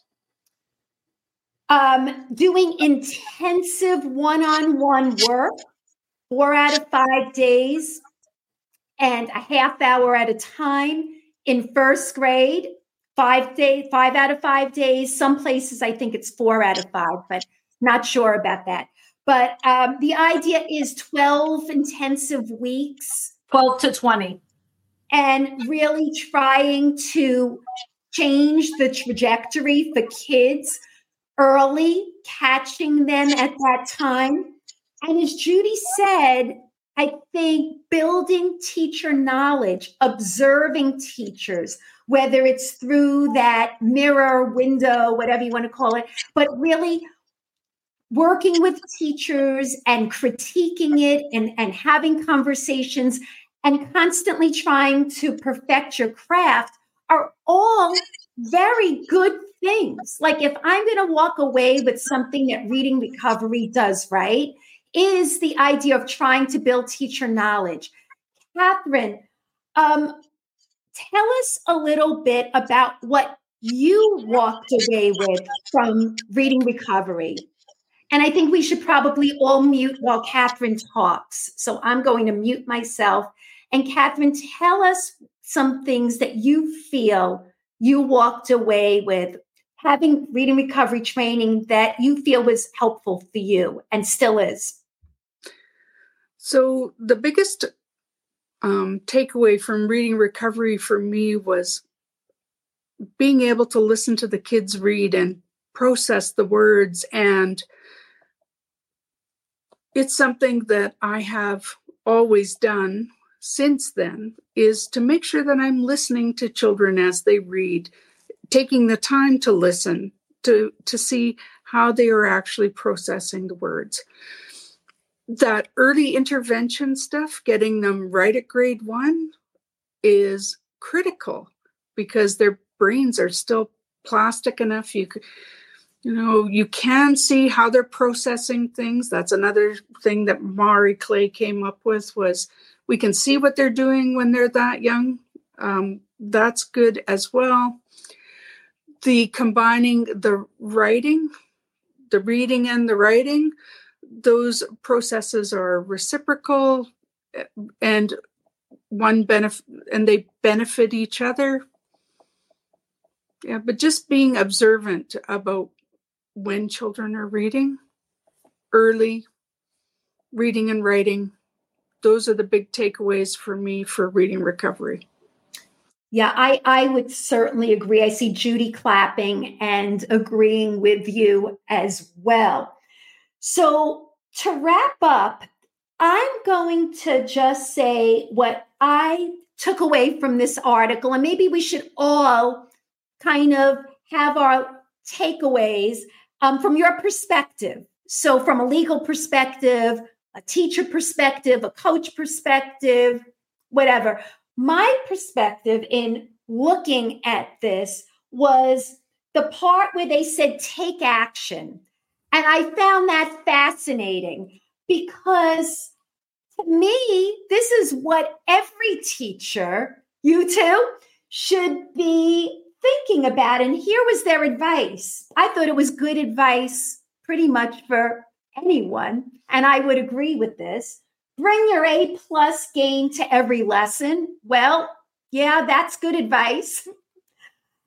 um, doing intensive one-on-one work, four out of five days, and a half hour at a time in first grade, five days, five out of five days. Some places I think it's four out of five, but not sure about that. But um, the idea is twelve intensive weeks. twelve to twenty. And really trying to change the trajectory for kids early, catching them at that time. And as Judy said, I think building teacher knowledge, observing teachers, whether it's through that mirror window, whatever you want to call it, but really working with teachers and critiquing it and, and having conversations and constantly trying to perfect your craft are all very good things. Like if I'm going to walk away with something that Reading Recovery does right, is the idea of trying to build teacher knowledge. Catherine, um, tell us a little bit about what you walked away with from Reading Recovery. And I think we should probably all mute while Catherine talks. So I'm going to mute myself. And Catherine, tell us some things that you feel you walked away with having Reading Recovery training that you feel was helpful for you and still is. So the biggest um, takeaway from Reading Recovery for me was being able to listen to the kids read and process the words. And it's something that I have always done since then, is to make sure that I'm listening to children as they read, taking the time to listen, to, to see how they are actually processing the words. That early intervention stuff, getting them right at grade one, is critical because their brains are still plastic enough. You could, you know, you can see how they're processing things. That's another thing that Mari Clay came up with, was we can see what they're doing when they're that young. Um, that's good as well. The combining the writing, the reading and the writing, those processes are reciprocal and one benefit, and they benefit each other. Yeah, but just being observant about when children are reading, early reading and writing, those are the big takeaways for me for Reading Recovery. Yeah, I, I would certainly agree. I see Judy clapping and agreeing with you as well. So to wrap up, I'm going to just say what I took away from this article, and maybe we should all kind of have our takeaways um, from your perspective. So from a legal perspective, a teacher perspective, a coach perspective, whatever. My perspective in looking at this was the part where they said, take action. And I found that fascinating because to me, this is what every teacher, you too, should be thinking about. And here was their advice. I thought it was good advice pretty much for anyone. And I would agree with this. Bring your A plus game to every lesson. Well, yeah, that's good advice.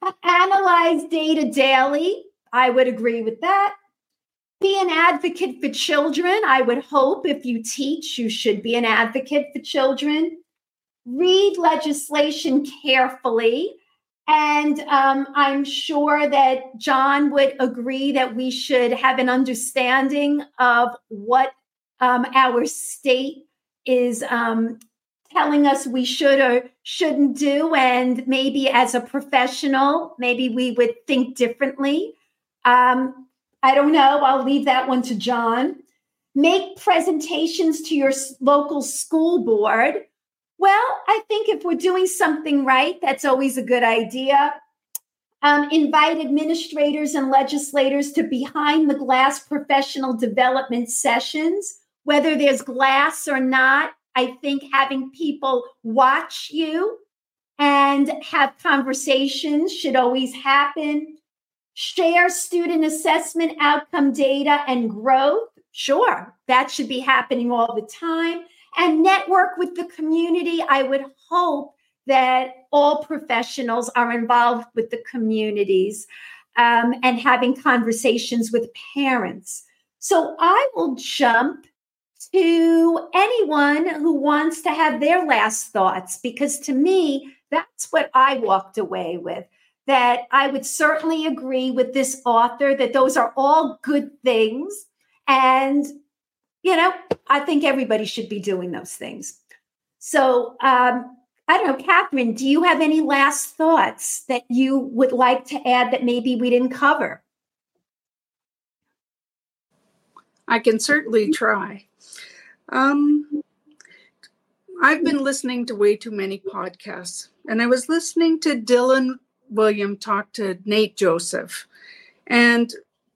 Analyze data daily. I would agree with that. Be an advocate for children. I would hope if you teach, you should be an advocate for children. Read legislation carefully. And um, I'm sure that John would agree that we should have an understanding of what um, our state is um, telling us we should or shouldn't do. And maybe as a professional, maybe we would think differently. Um, I don't know. I'll leave that one to John. Make presentations to your local school board. Well, I think if we're doing something right, that's always a good idea. Um, invite administrators and legislators to behind the glass professional development sessions, whether there's glass or not. I think having people watch you and have conversations should always happen. Share student assessment outcome data and growth. Sure, that should be happening all the time. And network with the community. I would hope that all professionals are involved with the communities um, and having conversations with parents. So I will jump to anyone who wants to have their last thoughts, because to me, that's what I walked away with, that I would certainly agree with this author that those are all good things. And you know, I think everybody should be doing those things. So um, I don't know, Catherine, do you have any last thoughts that you would like to add that maybe we didn't cover? I can certainly try. Um, I've been listening to way too many podcasts, and I was listening to Dylan William talk to Nate Joseph. And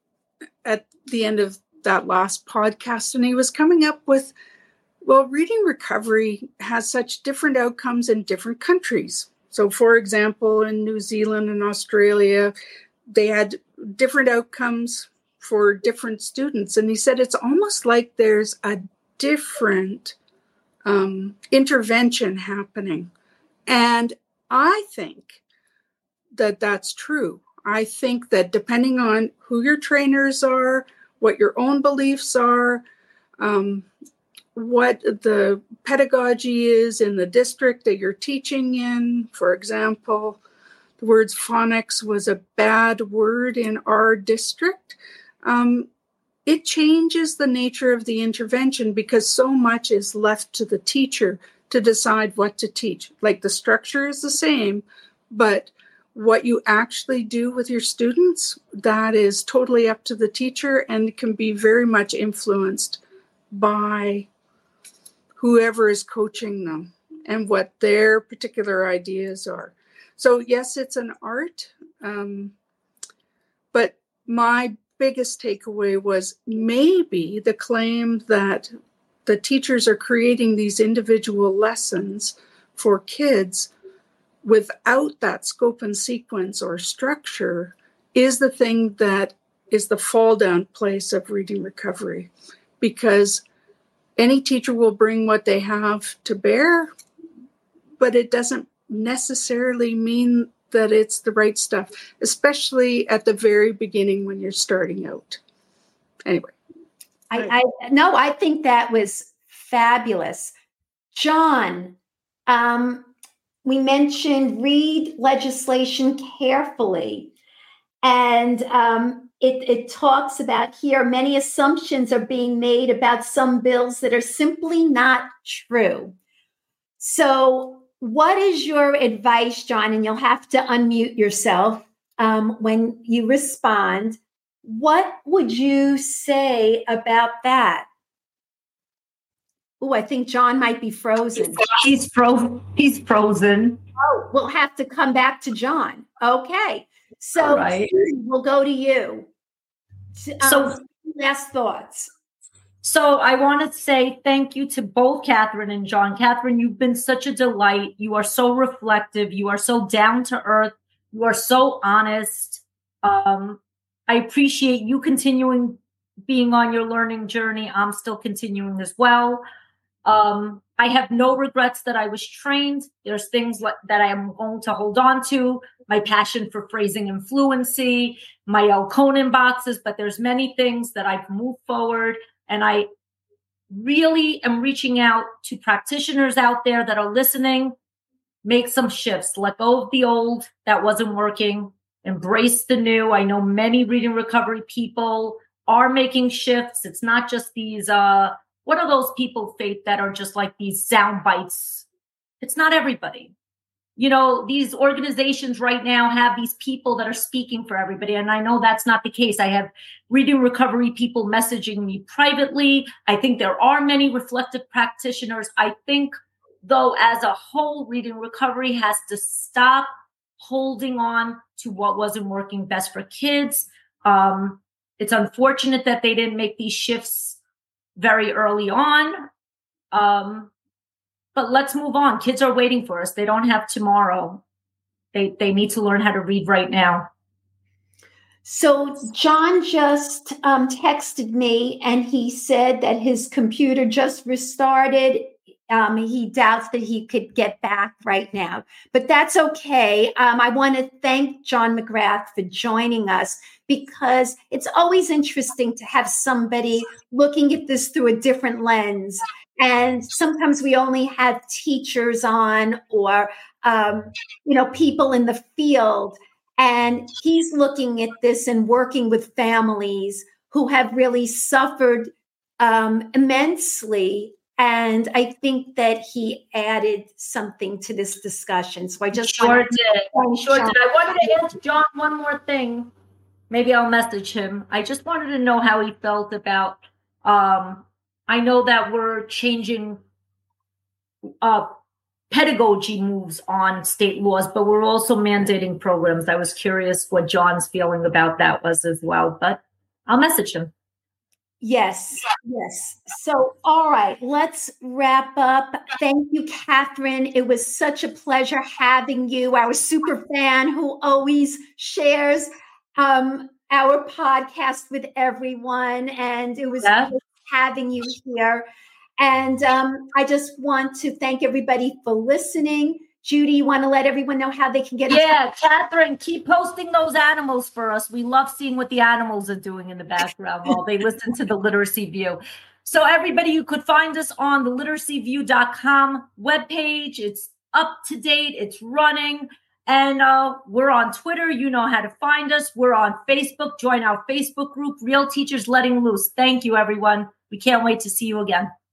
at the end of that last podcast, and he was coming up with, well, reading recovery has such different outcomes in different countries. So, for example, in New Zealand and Australia, they had different outcomes for different students. And he said it's almost like there's a different um, intervention happening. And I think that that's true. I think that depending on who your trainers are, what your own beliefs are, um, what the pedagogy is in the district that you're teaching in. For example, the words phonics was a bad word in our district. Um, it changes the nature of the intervention because so much is left to the teacher to decide what to teach. Like the structure is the same, but what you actually do with your students, that is totally up to the teacher and can be very much influenced by whoever is coaching them and what their particular ideas are. So yes, it's an art, um, but my biggest takeaway was maybe the claim that the teachers are creating these individual lessons for kids without that scope and sequence or structure is the thing that is the fall down place of reading recovery, because any teacher will bring what they have to bear, but it doesn't necessarily mean that it's the right stuff, especially at the very beginning when you're starting out. Anyway. I, I no, I think that was fabulous. John, um, we mentioned read legislation carefully. And um, it, it talks about here, many assumptions are being made about some bills that are simply not true. So what is your advice, John? And you'll have to unmute yourself um, when you respond. What would you say about that? Oh, I think John might be frozen. He's frozen. He's frozen. Oh, we'll have to come back to John. Okay. So right. We'll go to you. Um, so last thoughts. So I want to say thank you to both Catherine and John. Catherine, you've been such a delight. You are so reflective. You are so down to earth. You are so honest. Um, I appreciate you continuing being on your learning journey. I'm still continuing as well. Um, I have no regrets that I was trained. There's things like, that I am going to hold on to, my passion for phrasing and fluency, my L. Conan boxes, but there's many things that I've moved forward. And I really am reaching out to practitioners out there that are listening. Make some shifts, let go of the old that wasn't working, embrace the new. I know many reading recovery people are making shifts. It's not just these, uh, what are those people, Faith, that are just like these sound bites? It's not everybody. You know, these organizations right now have these people that are speaking for everybody. And I know that's not the case. I have reading recovery people messaging me privately. I think there are many reflective practitioners. I think, though, as a whole, reading recovery has to stop holding on to what wasn't working best for kids. Um, it's unfortunate that they didn't make these shifts very early on. Um, but let's move on. Kids are waiting for us. They don't have tomorrow. They they need to learn how to read right now. So John just um, texted me and he said that his computer just restarted. Um, he doubts that he could get back right now, but that's okay. Um, I want to thank John McGrath for joining us, because it's always interesting to have somebody looking at this through a different lens. And sometimes we only have teachers on, or, um, you know, people in the field. And he's looking at this and working with families who have really suffered um, immensely. And I think that he added something to this discussion. So I just sure did. Sure did. I wanted to ask John one more thing. Maybe I'll message him. I just wanted to know how he felt about, um, I know that we're changing uh, pedagogy moves on state laws, but we're also mandating programs. I was curious what John's feeling about that was as well, but I'll message him. Yes, yes. So, all right, let's wrap up. Thank you, Catherine. It was such a pleasure having you, our super fan who always shares um, our podcast with everyone. And it was Yeah. great having you here. And um, I just want to thank everybody for listening. Judy, you want to let everyone know how they can get in Yeah, touch? Catherine, keep posting those animals for us. We love seeing what the animals are doing in the background while they listen to the Literacy View. So everybody, you could find us on the literacy view dot com webpage. It's up to date. It's running. And uh, we're on Twitter. You know how to find us. We're on Facebook. Join our Facebook group, Real Teachers Letting Loose. Thank you, everyone. We can't wait to see you again.